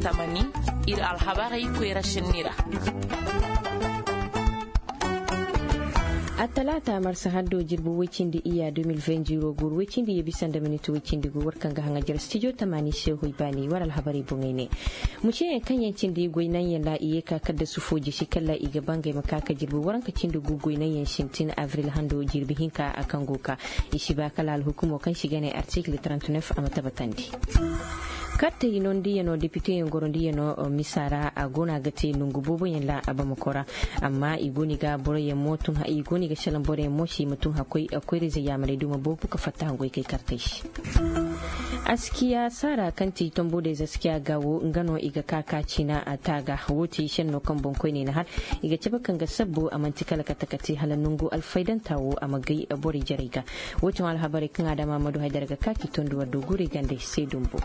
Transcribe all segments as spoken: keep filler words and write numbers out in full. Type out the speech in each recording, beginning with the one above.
tamani ir alhabari kwera shinira. a talata marsa haddo jirbu wicindi iya deux mille vingt gur wicindi yebisan da minutu wicindi gu warkan ga hangajar studio tamani shehu ibani waral habari bungene mu ce kan yancin da goinan yalla iye ka kada su foji shi kalla iga bangai makaka jirbu waranka cindu gu goinan yanshin tin avril hando jirbi hinka akan goka ishi ba kala al hukumo kan shiga ne article trente-neuf a matabatandi katta yinondi yano député ngorondi yano misara agona gate lungu bobo yalla abamakora amma igoni ga boroye motun ha igoni ga shalan boroye moshi mutun hakoi akwai riza yamare duma bobu ka fatta hangoi kai kartai askiya sara kanti tombo da zaskiya gawo ngano iga kakaci na ataga wuti shan no kan bonkoi ne na har iga cebakan ga sabbo a mantikala katakati halanungu alfaidan tawo a magai bori jariga wucin alhabari kan adama madu haidar ga kaki tonduwa dogure gande sai dumbo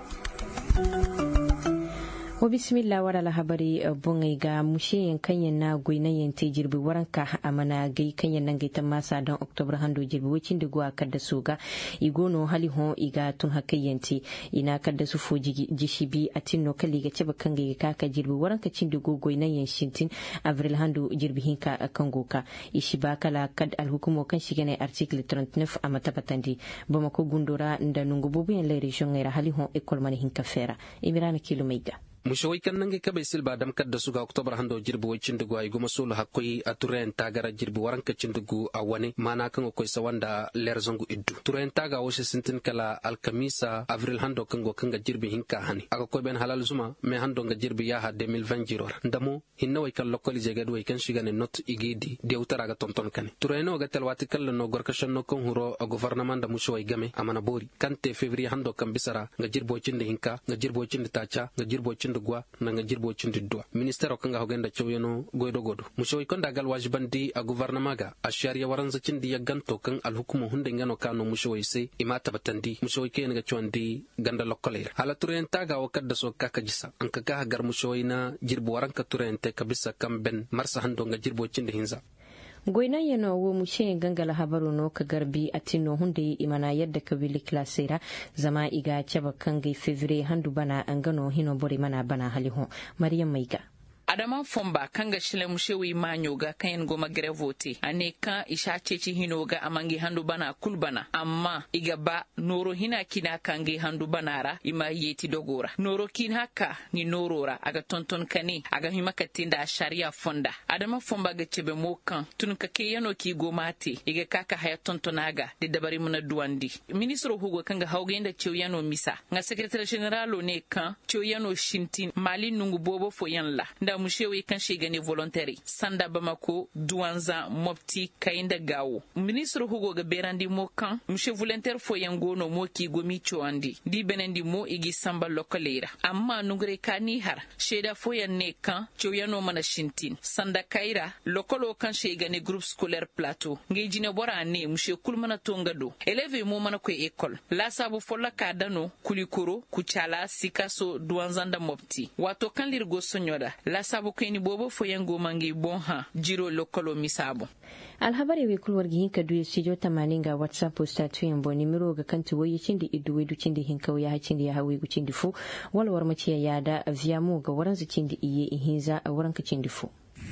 wa bismillah wara la habari bungai ga mushe kanyan na goinan yante jirbi waranka amana gai kanyan nan gai ta masa don october hando jirbi wacin da guwa kadda su ga igono hali hon iga tun haka yanti ina kadda su foji jishibi a tinno kalli ga ceba kan gai kaka jirbi waranka cin da goinan yan shintin avril hando jirbi hinka kan goka ishi ba kala kad al hukumo kan shiga ne article trente-neuf a matabatandi bama ko gundura nda nungu bubu yan lai region ngai hali hon ekol mani hinka fera imirana kilomaiga mushawai kan nange kabe silba dam kadda suga oktobar hando jirbu wacin dugu ay goma sulu hakoi a turen tagara jirbu waranka cindugu a wani mana kan ko sawanda lerzongu iddu turen taga wo sintin kala alkamisa avril hando kan go kan ga jirbi hinka hani aga ko ben halal zuma me hando ga jirbi ya ha deux mille vingt jiror ndamo hinna way kan lokoli jega do kan shiga ne not igidi de utara ga tonton kan tureno ga telwati kala no gorka shanno kan huro a gouvernement da mushawai game amana bori kante février hando kan bisara ga jirbo cinde hinka ga jirbo cinde tacha ga jirbo cinde gwa nanga jirbo cindi dua ministero kanga hogenda chowyano goydo godo mushoy konda gal wajibandi a gouvernement ga a sharia waranza cindi ya ganto kan al hukumu hunde ngano kano mushoy se imata batandi mushoy ke nga chondi ganda lokole hala turen taga o kadda so kaka jisa an kaga gar mushoy na jirbo waranka turen te kabisa kamben marsa hando nga jirbo cindi hinza goinan yano wo mushe gangala habaru no ka garbi a tinno hunde imana yadda ka wili klasera zama iga ceba kangai fevrier handu bana an gano hino bori mana bana haliho maryam maiga adama fomba kanga shile mushewi manyoga kayen goma grevote ane kan isha ceci hinoga amangi handu bana kulbana amma igaba noro hina kina kange handu banara ima yeti dogora noro kin haka ni norora aga tonton kane aga himakatinda sharia fonda adama fomba ga cebe mokan tun ka ke yano ki gomate iga kaka haya tontonaga de dabari muna duandi ministro hugo kanga hawgenda cewyano misa nga secretary general ne kan cewyano shintin mali nungu bobo foyanla mushewi kan shiga ne voluntary sanda bamako duanza mopti kainda gawo ministre hugo ga berandi mo kan mushe volontaire fo yangono mo ki gomi choandi di benendi mo igi samba lokalera amma nungre kani har sheda fo yanne kan choyano mana shintin sanda kaira lokolo kan shiga ne groupe scolaire plateau ngejine bora ne mushe kulmana tongado eleve mo mana ko école la sabu folla kadano kulikoro kuchala sikaso duanzanda mopti wato kan lirgo sonyoda la sabu keni bobo foyango mangi bonha jiro lokolo misabo alhabari we kulwar gi hinka duye studio tamanin ga whatsapp posta tuyen bo nimero ga kanti waye cindi idu we du cindi hinka ya ha cindi ya hawe gu cindi fu walwar maciya ya da via mu ga waran zu cindi iye ihinza a waran ka cindi fu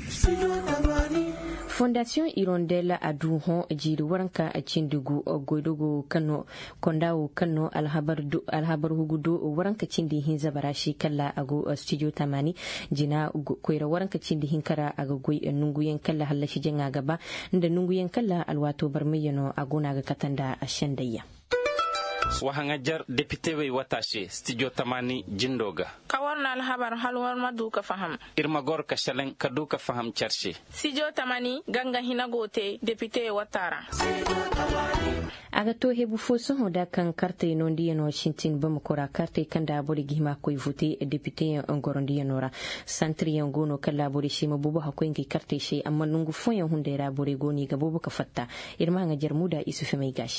Fondation Hirondelle Aduhon jiri waranka a cindigu goidogo kano kondawo kano alhabar du alhabar hugudo waranka cindi hin zabarashi kalla ago studio tamani jina koira waranka cindi hin kara aga goi nunguyen kalla halashi jenga gaba nda nunguyen kalla alwato barmayano agona ga katanda ashandayya wahangajar député we watashe studio tamani jindoga kawarna alhabar halwar maduka faham irma gor ka shalen kaduka faham charshe studio tamani ganga hinagote député watara aga to hebu foso hoda kan carte nondi en Washington bam kora carte kanda bori gihma koy voté député ngorondi enora santri ngono kala bori shima bubu hakoy ngi carte she amma nungu foyen hundera bori goni ga bubu ka fatta irma nga jarmuda isufe mai gashi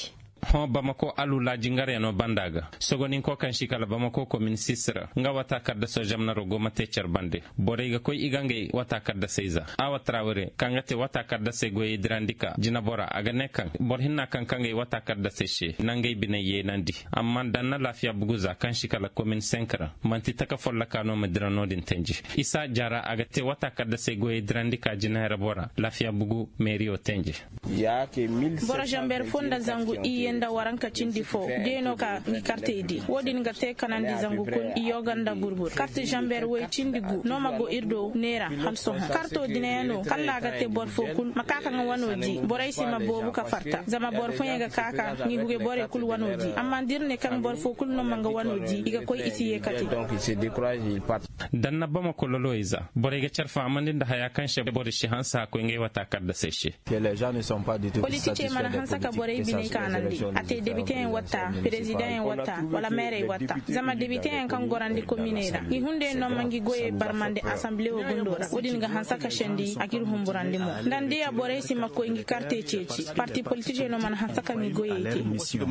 ho Bamako alu la jingare no bandaga sogonin ko kan shikala Bamako commune sisra nga wata kadda so jamna rogo mate charbande bore ga koy igange wata kadda seiza awa Traoré kangate wata kadda se goy drandika jina bora aga nekan bor hinna kan kange wata kadda seshe nangay binaye nandi amma danna lafiya buguza kan shikala commune senkra manti taka folla kano madrano din tenji isa jara aga te wata kadda se goy drandika jina bora lafiya bugu merio tenji ya ke bora jamber fonda zangu iyenda waranka cindi fo deno ka ni carte idi wodi nga te kanandi zangu kun iyoganda burbur carte jamber we cindi gu no mago irdo nera halso karto dineno kala ga te bor fo kul makaka nga wanoji boray sima bobu ka farta zama bor fo yega kaka ni buge bore kul wanoji amma dirne kan bor fo kul no manga wanoji iga koy isiye kati donc il se décourage il part danna Bamako loloiza bore ga charfa amande nda haya kan she bore shi hansa ko ngai wata kadda seshe que les gens ne sont pas du tout politique man hansa ka bore bine kanandi ate député en wata président en wata wala maire wata zama député en kan gorandi commune da i hunde no mangi goye barmande assemblée o gondora wodi nga hansa ka shendi akiru humburandi mo ndandi ya bore sima ko ngi carte ceci parti politique no man hansa ka mi goye ti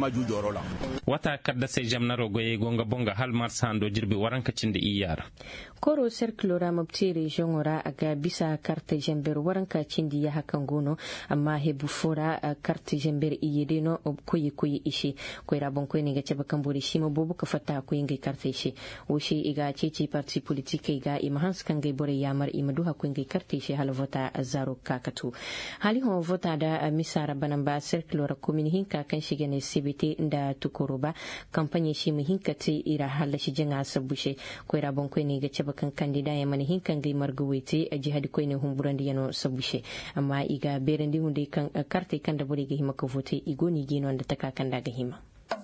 wata kadda se jamna ro goye gonga bonga hal marsando jirbi waranka cinde iyara koro cercle ramabtiri jongora aga bisa carte jamber waranka cindi ya hakan gono amma hebu fora carte jamber iyedeno koyi koyi ishi ko rabon ko ne ga ceba kambori shimo bobu ka fata ko ngai carte ishi o shi iga ceci parti politique iga imahans kan gai bore yamar imadu ha ko ngai carte ishi hal vota azaro kakatu hali ho vota da misara banamba cercle ra commune hinka kan shige ne C B T nda tukoroba kampanye shi mu hinka ti ira halashi jinga sabushe ko rabon ko ne ga ceba kan kandida ya mani hinkan gai marguwete a jihadi ko ne humburandi yano sabushe amma iga berendi hunde kan carte kan da bore ga himaka vote igoni gino da taka kan daga hima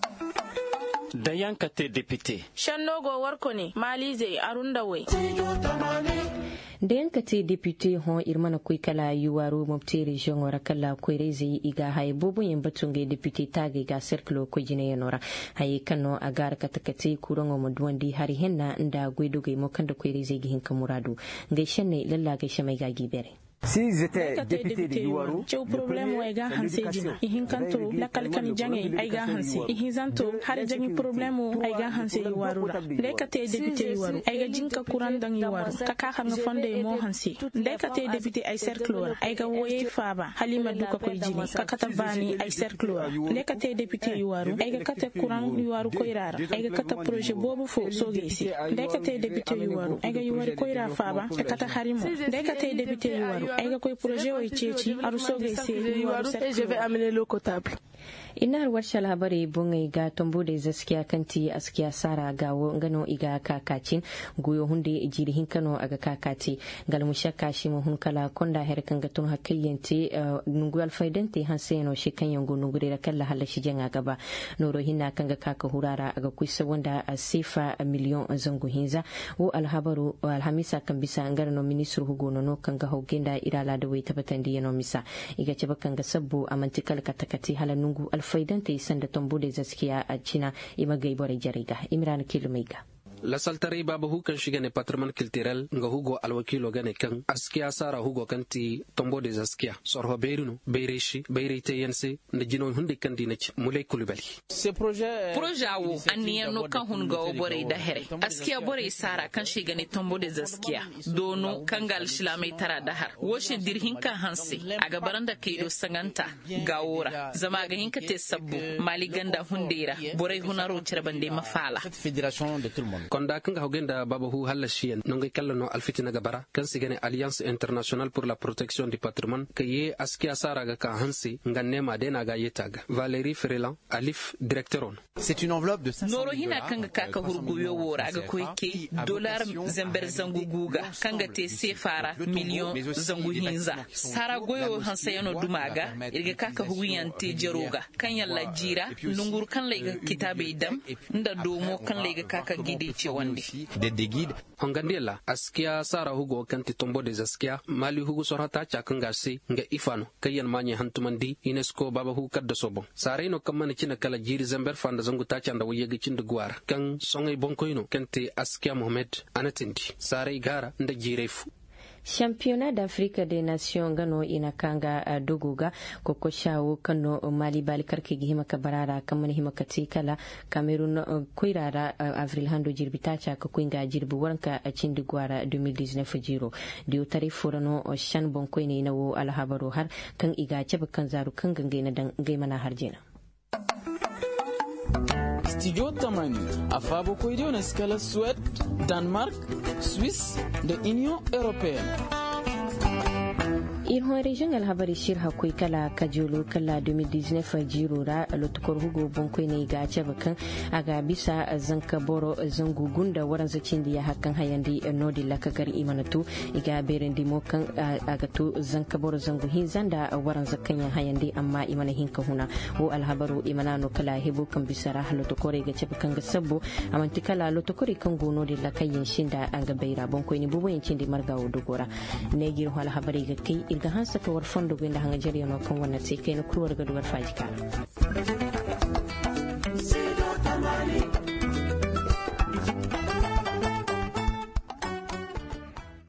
da yanka te député shannogo warko ne malize arunda we da yanka te député hon irmana kuy kala yuwaru mabti region wara kala kuyrezi iga hay bobo yin batunge député tagi ga cercle ko jine yanora hay kano agar katakati kurongo modwandi hari henna nda gwedoge mo kanda kuyrezi gi hinka muradu ngai shenne lalla ga shamai ga gibere si j'étais député de Yuwaru, le problème est ga hanse jina ihin kanto la kalkan jange ay ga hanse ihin zanto har jangi problème ay ga hanse Yuwaru le kate député Yuwaru ay ga jinka kuran dang Yuwaru ka ka xam fonde mo hanse le kate député ay cercle ay ga woye faba halima duka koy jini ka kata bani ay cercle le kate député Yuwaru ay ga kata kuran Yuwaru koy rara ay ga kata projet bobu fo sogesi le kate député Yuwaru ay ga Yuwaru koy rara faba ka kata harimo le kate député Yuwaru aiga koy projet o ceci aruso gaise je vais amener l'eau potable inar warsha labari bungai ga tombo da zaskiya kanti askiya sara gawo ngano iga kakacin goyo hunde jiri hinkano aga kakati galmu shakka shi mu hunkala konda her kan gatun hakkiyanti nungu alfaidante hanseno shi kan yango nungure kala halashi janga gaba noro hinna kan ga kaka hurara aga kuisa wanda sifa miliyon zangu hinza wo alhabaru alhamisa kan bisa ngarno ministru hugono no kan ga hogenda irala da wai tabatan yano misa iga ce bakan ga sabbo amantikal katakati hala nungu alfaidante sanda tombo da zaskiya a China ima gaibore jariga Imran Kilumaiga La saltari baba hukan shigane patrimoine culturel nga hugo alwakilo gane kan askia sara hugo kanti tombo des askia sorho beirinu beireshi beirite yense na jino hunde kandi na mulay kulubali ce projet projet wo aniya no kan hun ga bore da here askia bore sara kan shigane tombo des askia dono kangal shilame tara da har woshe dirhin kan hanse aga baranda kaido sanganta gawora zama ga hinka te sabbu mali ganda hundera bore hunaro cirbande mafala fédération de tout le monde konda kanga hogenda babahu halashiyan nonga kallano alfitina gabara kan sigane alliance internationale pour la protection du patrimoine kaye askia saraga ka hansi nganne ma dena ga yetaga Valérie Frelan alif directeur. C'est une enveloppe de cinq cents noro hina kanga kaka hurguyo wora ga koyke dollar zamber zangu guga kanga te sefara million zangu hinza sara goyo hansa yano dumaga irga kaka huguyante jaroga kan yalla jira nungur kan layga kitabe idam nda domo kan layga kaka gidi des déguides Hongandiela askia sara hugo kanti tombo des askia mali hugo sorata chakanga si nga ifano kayan manye hantumandi UNESCO baba hu kadda sobo sareno kamane cina kala jiri zamber fanda zangu tachanda wayegi cinda gwara kan songay bonkoino kanti askia Mohamed anatindi sare igara nda jirefu Championnat d'Afrique des Nations gano ina kanga uh, dogoga koko shawo kano uh, mali bali karke gihima kabarara kamani hima katikala Cameroon uh, koirara uh, avril hando jirbita cha ka kuinga jirbu waranka uh, chindi gwara twenty nineteen jiro diu tari furano uh, shan bon koine na wo alhabaro har kan iga chaba kan zaru kan gange na dan gaimana harjena Studio Tamani afabo koidio na skala Suède, Danemark, Suisse da Union Européenne. in ho region al habari shir hakoi kala kajulu kala twenty nineteen jirura lotukor hugo bonkoi ne ga cabakan aga bisa zanka boro zangu gunda waran zacin da ya hakan hayandi nodi lakagar imanatu iga berendi mokan aga tu zanka boro zangu hin zanda waran zakan ya hayandi amma imana hinka huna wo al habaru imanano kala hebo kan bisara lotukore ga cabakan ga sabbo amanti kala lotukore kan gono di lakayin shinda anga beira bonkoi ne bubo yancin di margawo dogora ne gir hal habari ga kai ga hansa ka war fondo gwenda hanga jariya no kan wannan sai kai na kurwar gaduwar fajika